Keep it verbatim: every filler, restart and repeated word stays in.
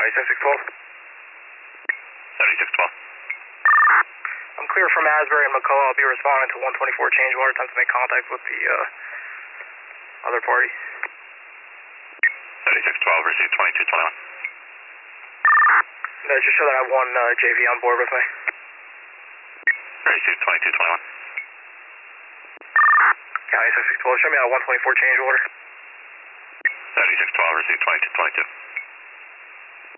seventy-six twelve. seventy-six twelve. I'm clear from Asbury and McCullough. I'll be responding to one twenty-four change order. Time to make contact with the uh, other party. seventy-six twelve, receive twenty-two twenty-one. No, just show that I have one uh, J V on board with me. Receive twenty-two twenty-one. County seventy-six twelve, show me that one twenty-four change order. seventy-six twelve, receive twenty-two twenty-two.